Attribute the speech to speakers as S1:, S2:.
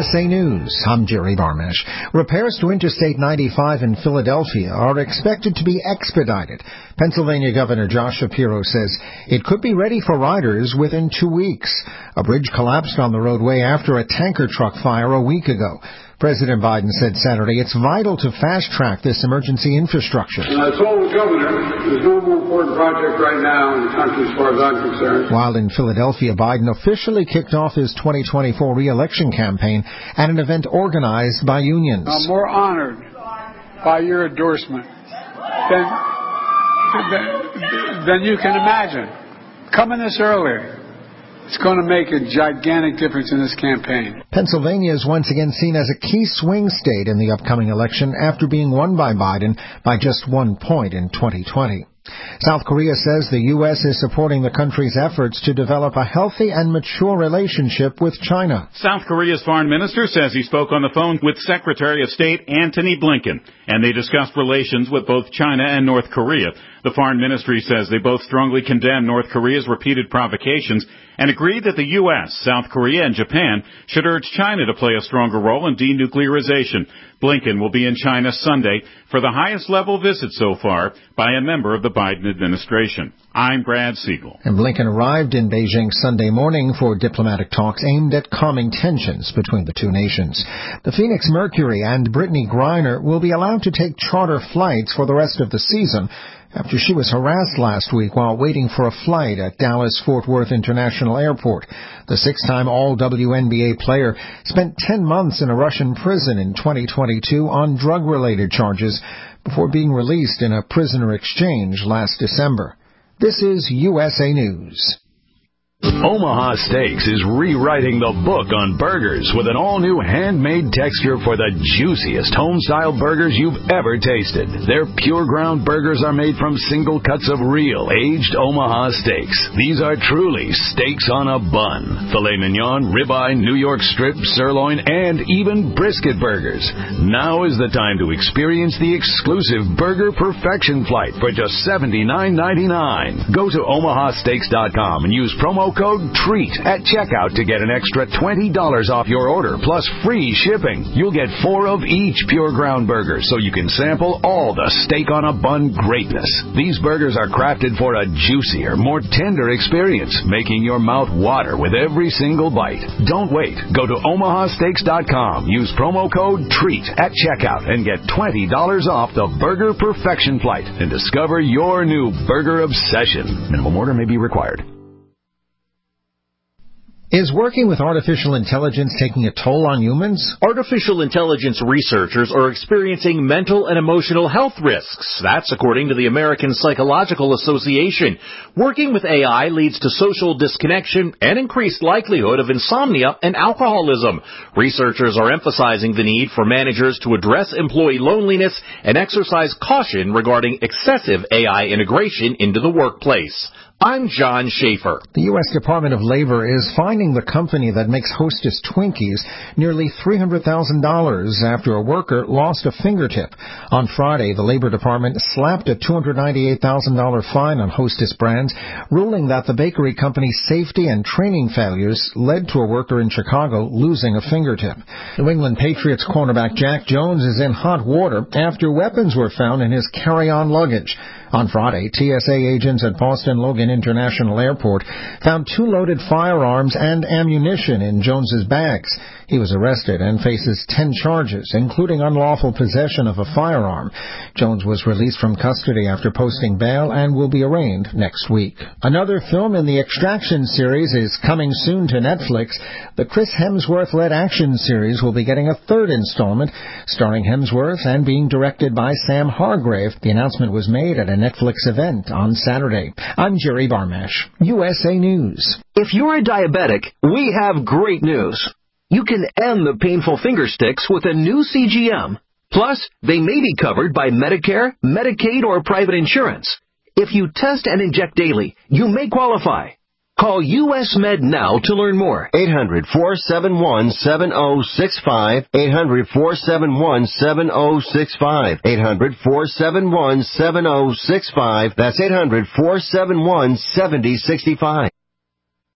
S1: USA News, I'm Jerry Barmash. Repairs to Interstate 95 in Philadelphia are expected to be expedited. Pennsylvania Governor Josh Shapiro says it could be ready for riders within 2 weeks. A bridge collapsed on the roadway after a tanker truck fire a week ago. President Biden said Saturday it's vital to fast-track this emergency infrastructure.
S2: And I told the governor there's no more important project right now in the country as far as I'm concerned.
S1: While in Philadelphia, Biden officially kicked off his 2024 re-election campaign at an event organized by unions.
S2: I'm more honored by your endorsement than you can imagine. Coming this early, it's going to make a gigantic difference in this campaign.
S1: Pennsylvania is once again seen as a key swing state in the upcoming election after being won by Biden by just 1 point in 2020. South Korea says the U.S. is supporting the country's efforts to develop a healthy and mature relationship with China.
S3: South Korea's foreign minister says he spoke on the phone with Secretary of State Antony Blinken, and they discussed relations with both China and North Korea. The foreign ministry says they both strongly condemn North Korea's repeated provocations and agreed that the U.S., South Korea, and Japan should urge China to play a stronger role in denuclearization. Blinken will be in China Sunday for the highest-level visit so far by a member of the Biden administration. I'm Brad Siegel.
S1: And Blinken arrived in Beijing Sunday morning for diplomatic talks aimed at calming tensions between the two nations. The Phoenix Mercury and Brittany Griner will be allowed to take charter flights for the rest of the season after she was harassed last week while waiting for a flight at Dallas-Fort Worth International Airport. The six-time All-WNBA player spent 10 months in a Russian prison in 2022 on drug-related charges before being released in a prisoner exchange last December. This is USA News.
S4: Omaha Steaks is rewriting the book on burgers with an all-new handmade texture for the juiciest home-style burgers you've ever tasted. Their pure ground burgers are made from single cuts of real, aged Omaha steaks. These are truly steaks on a bun. Filet mignon, ribeye, New York strip, sirloin, and even brisket burgers. Now is the time to experience the exclusive Burger Perfection Flight for just $79.99. Go to omahasteaks.com and use promo code TREAT at checkout to get an extra $20 off your order, plus free shipping. You'll get 4 of each pure ground burger, so you can sample all the steak on a bun greatness. These burgers are crafted for a juicier, more tender experience, making your mouth water with every single bite. Don't wait. Go to omahasteaks.com. Use promo code TREAT at checkout and get $20 off the Burger Perfection Flight and discover your new burger obsession. Minimum order may be required.
S1: Is working with artificial intelligence taking a toll on humans?
S5: Artificial intelligence researchers are experiencing mental and emotional health risks. That's according to the American Psychological Association. Working with AI leads to social disconnection and increased likelihood of insomnia and alcoholism. Researchers are emphasizing the need for managers to address employee loneliness and exercise caution regarding excessive AI integration into the workplace. I'm John Schaefer.
S1: The U.S. Department of Labor is fining the company that makes Hostess Twinkies nearly $300,000 after a worker lost a fingertip. On Friday, the Labor Department slapped a $298,000 fine on Hostess brands, ruling that the bakery company's safety and training failures led to a worker in Chicago losing a fingertip. New England Patriots cornerback Jack Jones is in hot water after weapons were found in his carry-on luggage. On Friday, TSA agents at Boston Logan International Airport found 2 loaded firearms and ammunition in Jones's bags. He was arrested and faces 10 charges, including unlawful possession of a firearm. Jones was released from custody after posting bail and will be arraigned next week. Another film in the Extraction series is coming soon to Netflix. The Chris Hemsworth-led action series will be getting a 3rd installment, starring Hemsworth and being directed by Sam Hargrave. The announcement was made at a Netflix event on Saturday. I'm Jerry Barmash, USA News.
S6: If you're a diabetic, we have great news. You can end the painful finger sticks with a new CGM. Plus, they may be covered by Medicare, Medicaid, or private insurance. If you test and inject daily, you may qualify. Call US Med now to learn more.
S7: 800-471-7065. 800-471-7065. 800-471-7065. That's 800-471-7065.